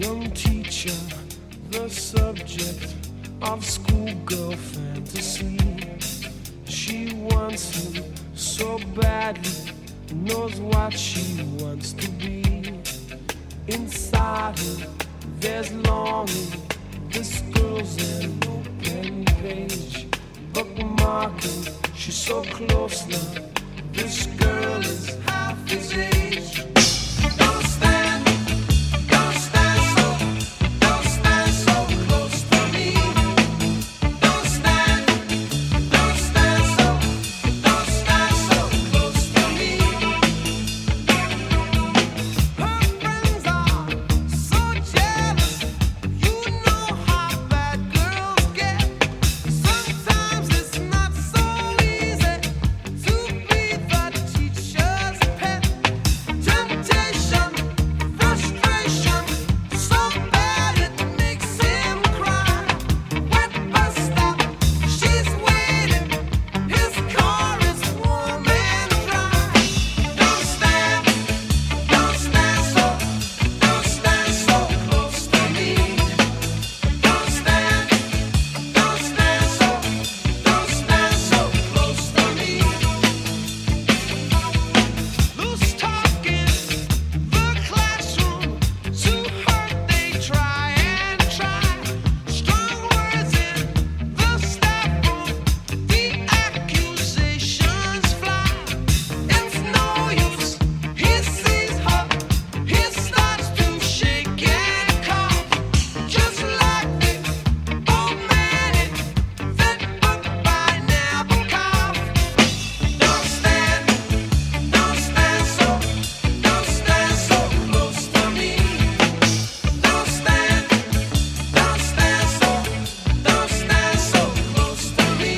young teacher, the subject of schoolgirl fantasy. She wants him so badly, knows what she wants to be. Inside her, there's longing. This girl's an open page, bookmarking. She's so close now. This girl is half his age. Don't stand so close to me. Don't stand so close to me. Her friends are so jealous. You know how bad girls get. Sometimes it's not so easy to be the teacher's pet. Temptation, frustration, so bad it makes him cry. Wet bus stop, she's waiting. His car is warm and dry. Don't stand so close to me. Don't stand so close to me. Loose talk in the classroom, too hurt they try and try. Strong words in the staff room, the accusations fly. It's no use, he sees her, he starts to shake and cough. Just like the old man in that book by Nabokov. Don't stand so close to me. Don't stand so close to me.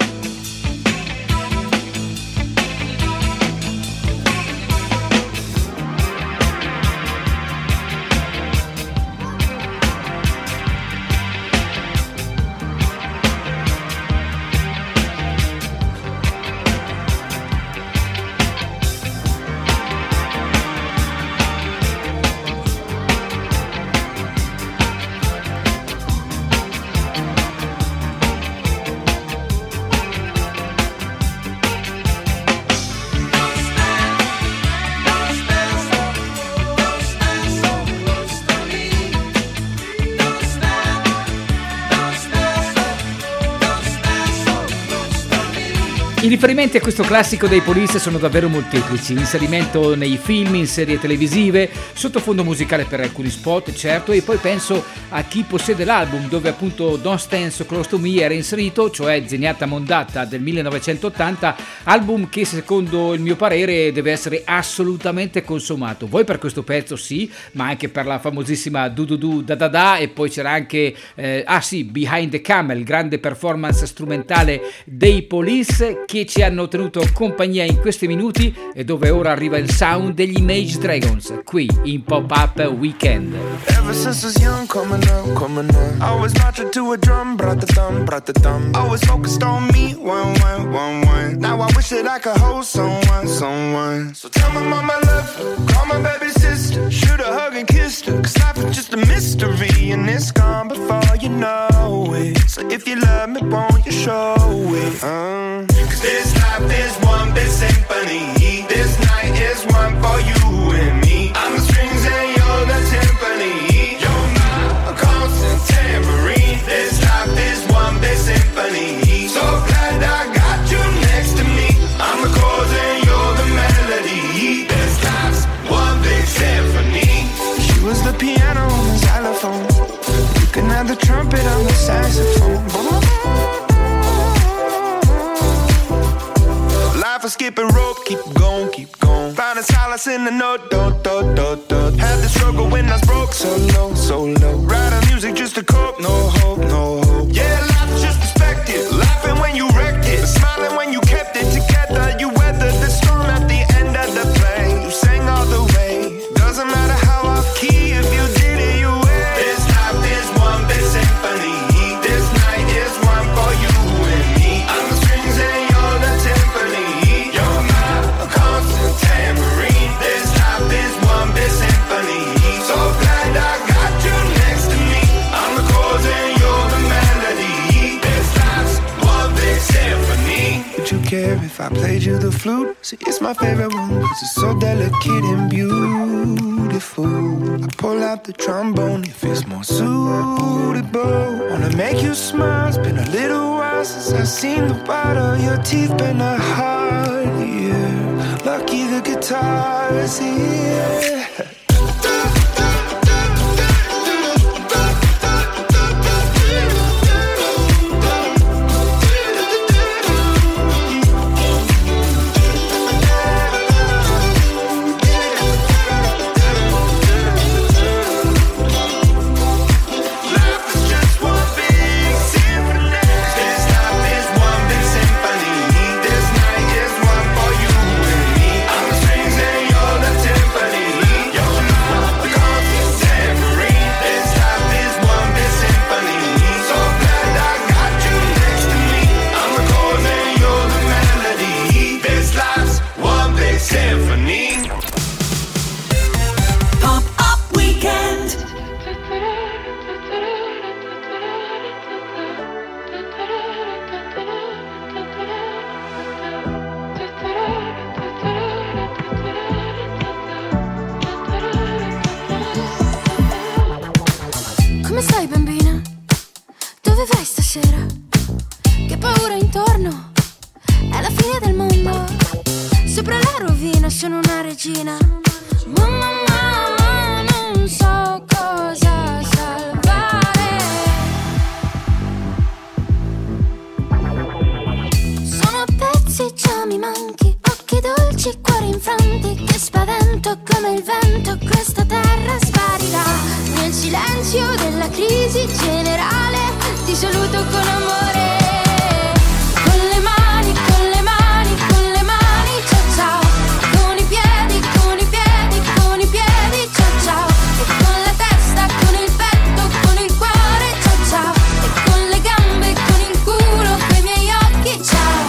I riferimenti a questo classico dei Police sono davvero molteplici: inserimento nei film, in serie televisive, sottofondo musicale per alcuni spot, certo, e poi penso a chi possiede l'album dove appunto Don't Stand So Close To Me era inserito, cioè Zenyatta Mondatta del 1980, album che secondo il mio parere deve essere assolutamente consumato. Voi per questo pezzo sì, ma anche per la famosissima Du Du Du Da Da Da, e poi c'era anche Behind the Camel, grande performance strumentale dei Police che ci hanno tenuto compagnia in questi minuti e dove ora arriva il sound degli Image Dragons qui in Pop-Up Weekend. Ever since I was young, coming up, always marching to a drum, brought the thumb, always focused on me, one. Now I wish that I could hold someone. So tell my mama I love her, call my baby sister, shoot a hug and kiss her, 'cause life is just a mystery and it's gone before you know it. So if you love me, won't you show it? 'Cause this life is one big symphony, this night is one for you and me. I'm the strings and you're the timpani. You're my constant tambourine. This life is one big symphony. So glad I got you next to me. I'm the chords and you're the melody. This life's one big symphony. She was the piano on the xylophone. You can have the trumpet on the saxophone. Life is skipping rope, keep going. Finding solace in the note, do. Had the struggle when I was broke, so low. Writing music just to cope, no hope. Yeah, life's just perspective. Laughing when you wrecked it, smiling when you kept it together. You weathered the storm at the end of the play. You sang all the way. Doesn't matter how off key, if you did it, you win. This life is one big symphony. This night is one for you and me. I'm the strings and you're the timpani. You're my constant tambourine. This life is one big symphony. So glad I got you if I played you the flute? See, it's my favorite one, 'cause it's so delicate and beautiful. I pull out the trombone if it's more suitable. Wanna make you smile, it's been a little while since I've seen the white of your teeth. Been a hard year, lucky the guitar is here. Come stai, bambina? Dove vai stasera? Che paura intorno? È la fine del mondo. Sopra la rovina sono una regina. Mamma, non so cosa salvare. Sono a pezzi, già mi manchi. Occhi dolci, cuori infranti. Che spavento come il vento. Questa terra sparirà. Nel silenzio della crisi generale ti saluto con amore. Con le mani, con le mani, con le mani, ciao ciao. Con i piedi, con i piedi, con i piedi, ciao ciao. E con la testa, con il petto, con il cuore, ciao ciao. E con le gambe, con il culo, con i miei occhi, ciao.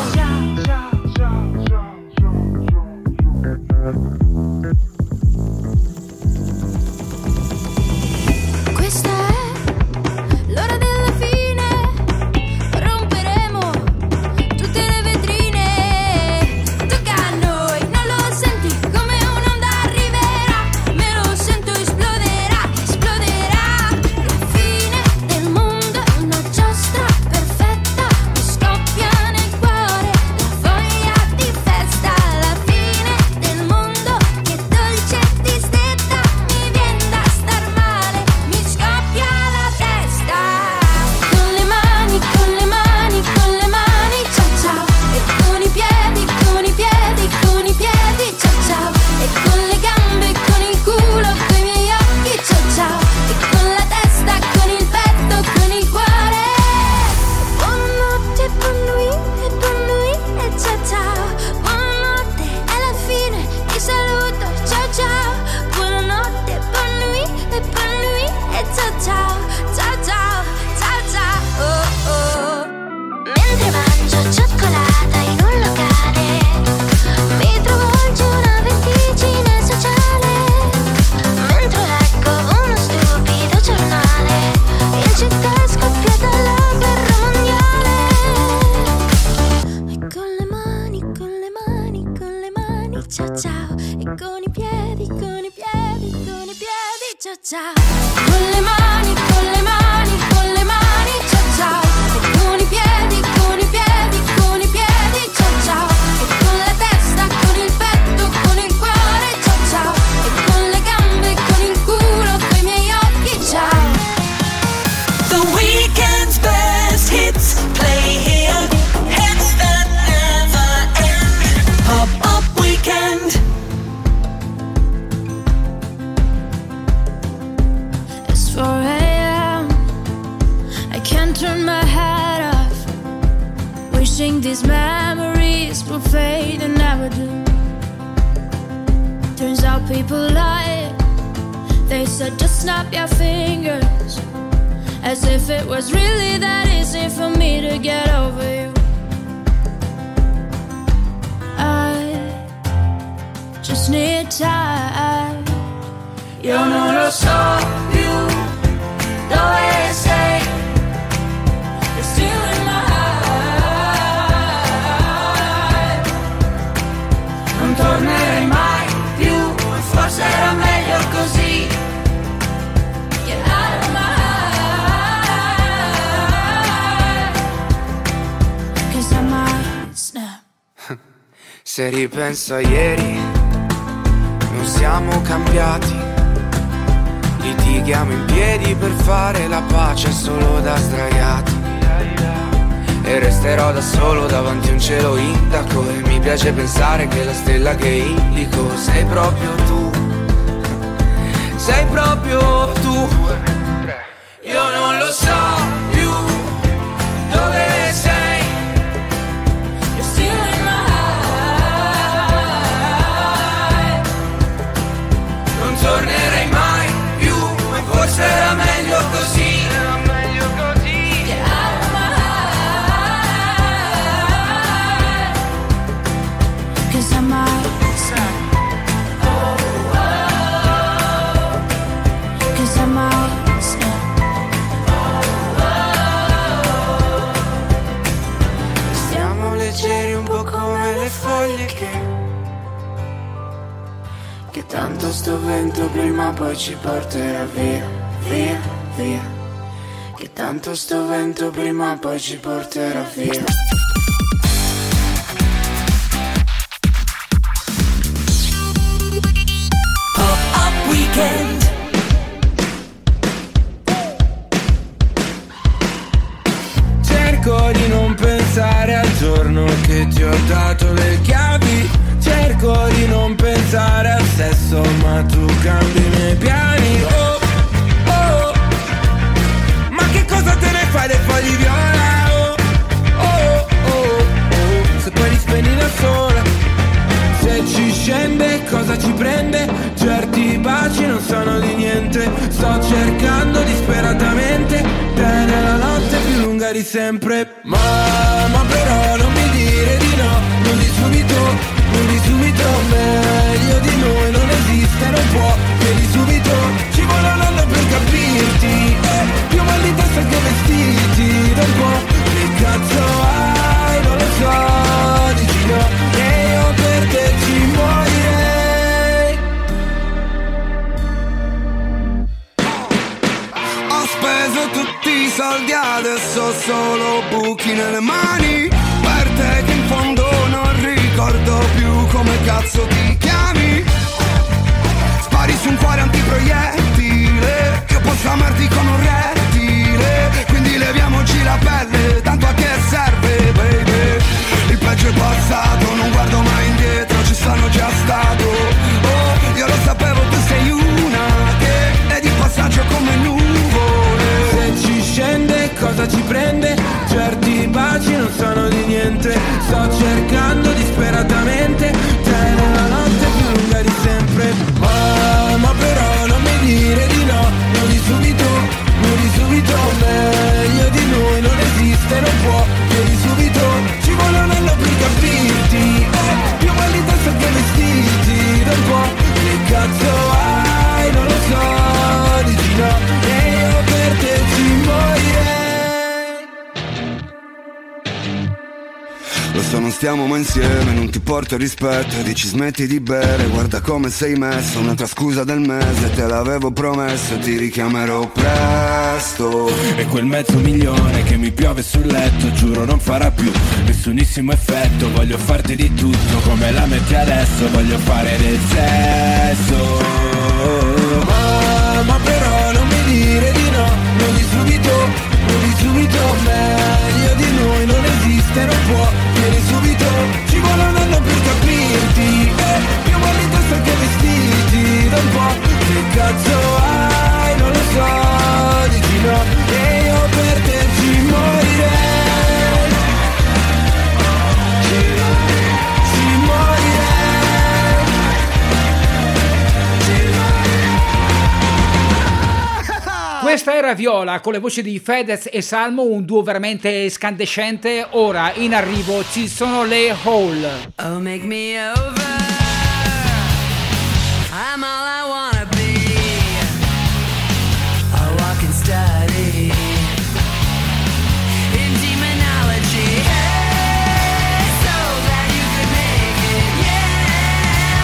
Questa è l'ora della fine, romperemo tutte le vetrine. Tocca a noi, non lo senti come un'onda arriverà? Me lo sento, esploderà, esploderà. La fine del mondo è una giostra perfetta, mi scoppia nel cuore la voglia di festa. La fine del mondo, che dolce distetta, mi viene da star male, mi scoppia la testa. Con le mani, con le mani, con le mani, ciao ciao. E con i piedi, con i piedi, con i piedi, ciao ciao. E con le gambe, con il culo, con i miei occhi, ciao ciao. E con la testa, con il petto, con il cuore. Buonanotte, buon nuit e ciao ciao. Buonanotte, è la fine, ti saluto, ciao ciao. Buonanotte, buon nuit e ciao ciao. Ciao ciao, ciao ciao, oh oh. Mentre mangio cioccolata in un locale, mi travolge una vertigine sociale. Mentre leggo uno stupido giornale, in città è scoppiata la guerra mondiale. E con le mani, con le mani, con le mani, ciao ciao. E con i piedi, con i piedi, con i piedi, ciao ciao. Con le mani, con le mani, con le mani, ciao ciao. E con i piedi, con i piedi, con i piedi, ciao ciao. E con la testa, con il petto, con il cuore, ciao ciao. E con le gambe, con il culo, con i miei occhi, ciao. The weekend's best hits play here. Hits that never end. Pop Up Weekend. It's 4 a.m. I can't turn my head off, wishing these memories will fade and never do. Turns out people lie. They said just snap your fingers, as if it was really that easy for me to get over you. I just need time. Io non lo so più dove sei. You're still in my tornerei mai più, forse era meglio così. Get out of my eyes, 'cause I might snap. Se ripenso a ieri, non siamo cambiati. Litighiamo in piedi per fare la pace solo da sdraiati. E resterò da solo davanti a un cielo indaco. E mi piace pensare che la stella che indico sei proprio tu. Sei proprio tu. Io non lo so più dove sei. You're still in my eyes. Non tornerei mai più, ma forse era meglio così. Era meglio così. Get out of my eyes, 'cause I might snap. 'Cause I might snap. Stiamo leggeri un po' come le foglie che tanto sto vento prima o poi ci porterà via, via, via. Che tanto sto vento prima o poi ci porterà via. Pop-up Weekend. Cerco di non pensare al giorno che ti ho dato le chiavi. Cerco di non pensare al sesso, ma tu cambi i miei piani. Oh, oh, ma che cosa te ne fai dei fogli viola? Oh, oh, oh, oh, se poi li spegni da sola. Se ci scende cosa ci prende? Certi baci non sono di niente. Sto cercando disperatamente te nella notte più lunga di sempre. Ma però non mi dire di no, non di subito. Non di subito, meglio di noi non esiste, non può. Vieni subito, ci vuole un anno per capirti. Più mal di testa che vestiti da un po'. Che cazzo hai, non lo so, dici no. E io per te ci morirei. Ho speso tutti i soldi, adesso ho solo buchi nelle mani. Per te che in fondo non ricordo più come cazzo ti chiami. Spari su un cuore antiproiettile, io posso amarti come un rettile. Quindi leviamoci la pelle, tanto a che serve, baby. Il peggio è passato, non guardo mai indietro, ci sono già stato. Oh, io lo sapevo, tu sei una che è di passaggio come nuvole. Se ci scende cosa ci prende? Certi baci non sono di niente. Sto cercando disperatamente te nella notte più lunga di sempre. Ma però non mi dire di no, non di subito, meglio di noi non esiste, non può. Vieni subito, ci vuole un anno per capirti. Più mal di testa che vestiti da un po'. Che cazzo hai, non lo so, dici no. E io per te ci morirei. Lo so non stiamo mai insieme, non ti porto rispetto. Dici smetti di bere, guarda come sei messo. Un'altra scusa del mese, te l'avevo promesso. Ti richiamerò presto. E quel $500,000 che mi piove sul letto, giuro non farà più nessunissimo effetto. Voglio farti di tutto come la metti adesso. Voglio fare del sesso. Ma però non mi dire di no, non di subito, meglio di noi non esiste, non può. Vieni subito, ci vuole un anno per capirti. Più mal di testa che vestiti da un po'. Che cazzo hai, non lo so, dici no. E io per te ci morirei. Ci morirei. Questa era Viola con le voci di Fedez e Salmo, un duo veramente scandescente. Ora in arrivo ci sono le Hole. Oh, make me over. I'm all I wanna be. A walking study in demonology. Hey, so glad you could make it. Yeah,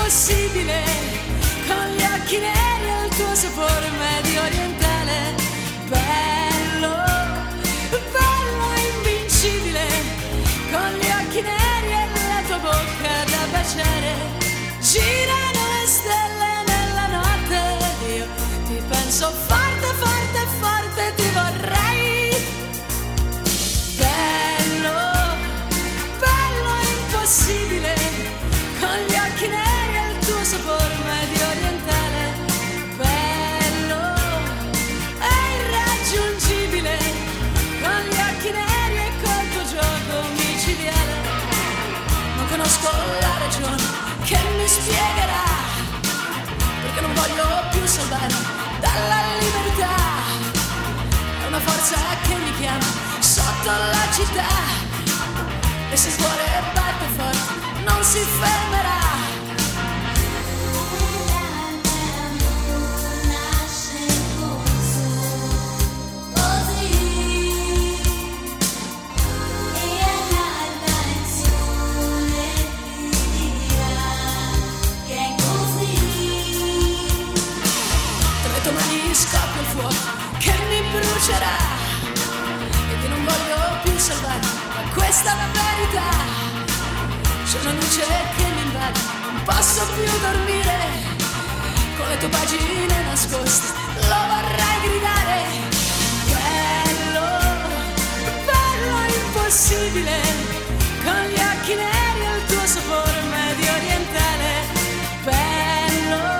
impossibile, con gli occhi neri e il tuo sapore medio orientale. Bello, bello invincibile, con gli occhi neri e la tua bocca da baciare. Girano le stelle nella notte, io ti penso forte, forte, forte, ti vorrei. Bello, bello impossibile, con gli occhi neri e il tuo sapore medio orientale. Bello e irraggiungibile, con gli occhi neri e col tuo gioco micidiale. Non conosco la ragione che mi spiegherà perché non voglio più salvare dalla libertà. È una forza che mi chiama sotto la città e se scuole e batte forte non si fermerà. Scoppia il fuoco che mi brucerà e che non voglio più salvare, ma questa è la verità. C'è una luce che mi invade, non posso più dormire, con le tue pagine nascoste lo vorrei gridare. Bello, bello impossibile, con gli occhi neri e il tuo sapore medio orientale. Bello,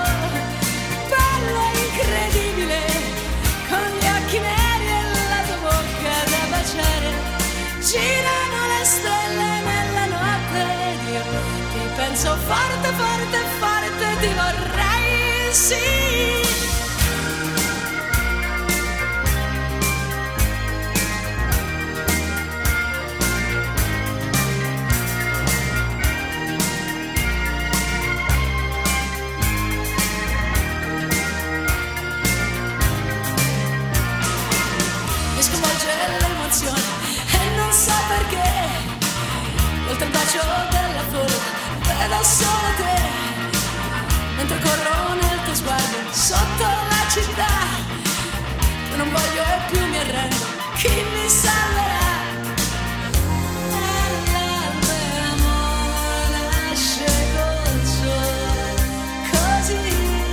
incredibile, con gli occhi neri e la tua bocca da baciare. Girano le stelle nella notte ed io ti penso forte, forte, forte, ti vorrei, sì. E non so perché, oltre il bacio della flore vedo solo te, mentre corro nel tuo sguardo sotto la città. E non voglio più mi arrendo, chi mi salverà? L'amore nasce col sole, così.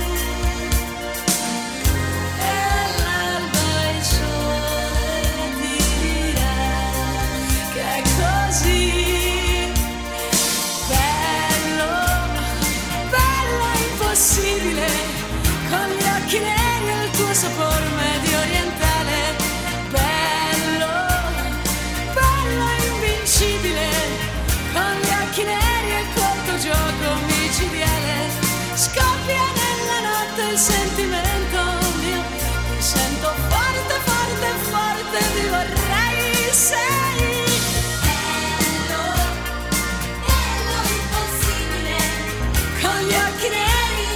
Possibile, con gli occhi neri e il tuo sapore medio orientale. Bello, bello invincibile, con gli occhi neri e col tuo gioco micidiale. Scoppia nella notte il sentimento mio, mi sento forte, forte, forte, ti vorrei, sei. Bello, bello impossibile, con gli occhi neri.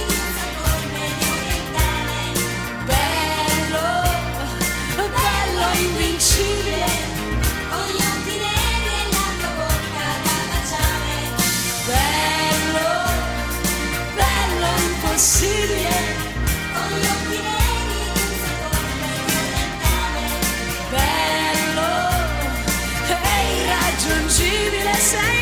Invincibile, con gli occhi neri e la tua bocca da baciare. Bello, bello impossibile, con gli occhi neri e un sapore orientale. Bello e irraggiungibile sei.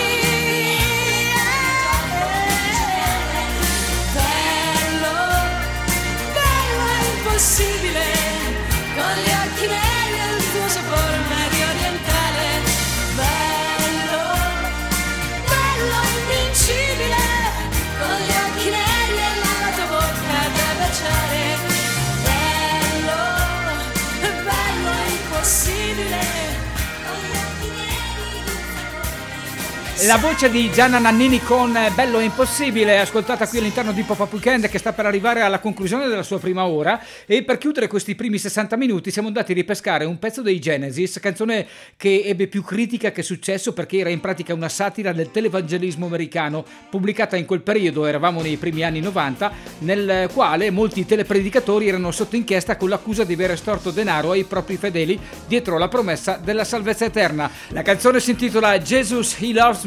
Bello, bello impossibile, con gli occhi neri e il tuo sapore medio orientale. Bello, bello invincibile, con gli occhi neri e la tua bocca da baciare. Bello, bello impossibile, con gli occhi neri e il tuo sapore. La voce di Gianna Nannini con Bello Impossibile, ascoltata qui all'interno di Pop-Up Weekend, che sta per arrivare alla conclusione della sua prima ora. E per chiudere questi primi 60 minuti siamo andati a ripescare un pezzo dei Genesis, canzone che ebbe più critica che successo perché era in pratica una satira del televangelismo americano, pubblicata in quel periodo, eravamo nei primi anni 90, nel quale molti telepredicatori erano sotto inchiesta con l'accusa di aver estorto denaro ai propri fedeli dietro la promessa della salvezza eterna. La canzone si intitola Jesus He Loves Me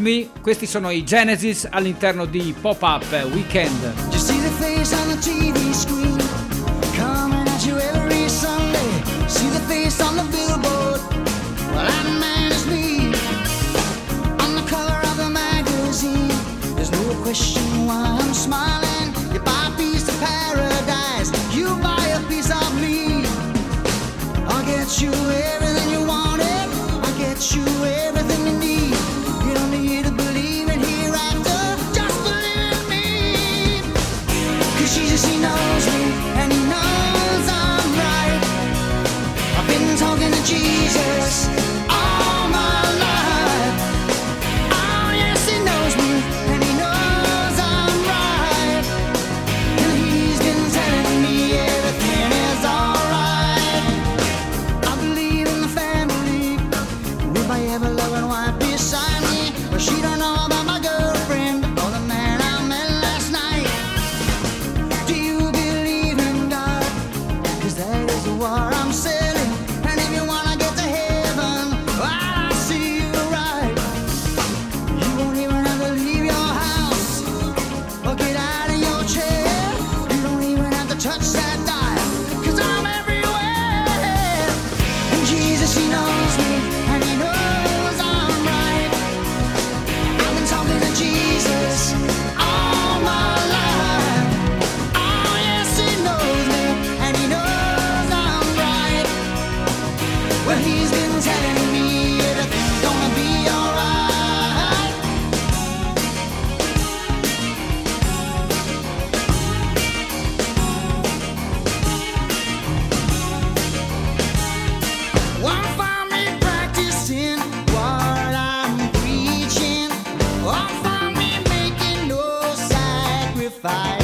Me, questi sono i Genesis all'interno di Pop-Up Weekend. You see the face on the TV screen, coming at you every Sunday. See the face on the billboard, well that man is me. On the cover of the magazine, there's no question why I'm smiling. You buy a piece of paradise, you buy a piece of me. I'll get you everything you wanted, I'll get you everything you need. You don't need to believe in hereafter, just believe in me. 'Cause Jesus, he knows me, and he knows I'm right. I've been talking to Jesus all my life. Oh yes, he knows me, and he knows I'm right. And he's been telling me everything is alright. I believe in the family, with my ever-loving wife beside me. But she don't know about my girlfriend or the man I met last night. Do you believe in God? 'Cause that is the war I'm selling. And if you wanna get to heaven, I'll see you right. You won't even have to leave your house or get out of your chair. You don't even have to touch that dial, 'cause I'm everywhere. And Jesus, he knows me, and he knows I'm right. I've been talking to Jesus all my life. Oh yes, he knows me, and he knows I'm right. Well, he's been telling me everything's gonna be alright. Won't find me practicing what I'm preaching. Won't find me making no sacrifice.